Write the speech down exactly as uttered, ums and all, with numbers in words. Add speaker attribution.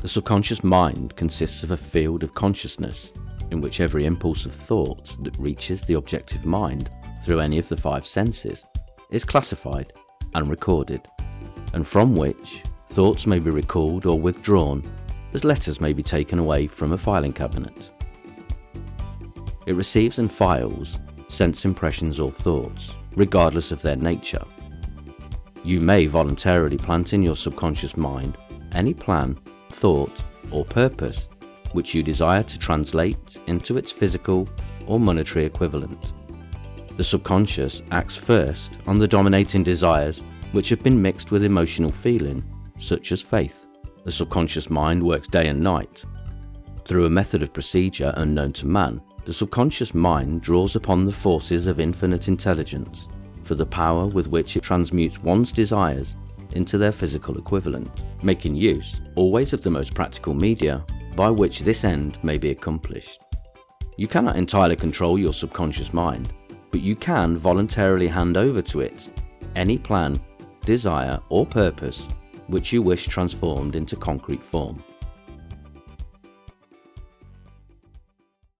Speaker 1: The subconscious mind consists of a field of consciousness in which every impulse of thought that reaches the objective mind through any of the five senses is classified and recorded, and from which thoughts may be recalled or withdrawn as letters may be taken away from a filing cabinet. It receives and files sense impressions or thoughts, regardless of their nature. You may voluntarily plant in your subconscious mind any plan, thought, or purpose which you desire to translate into its physical or monetary equivalent. The subconscious acts first on the dominating desires which have been mixed with emotional feeling, such as faith. The subconscious mind works day and night. Through a method of procedure unknown to man, the subconscious mind draws upon the forces of infinite intelligence for the power with which it transmutes one's desires into their physical equivalent, making use always of the most practical media by which this end may be accomplished. You cannot entirely control your subconscious mind, but you can voluntarily hand over to it any plan, desire, or purpose which you wish transformed into concrete form.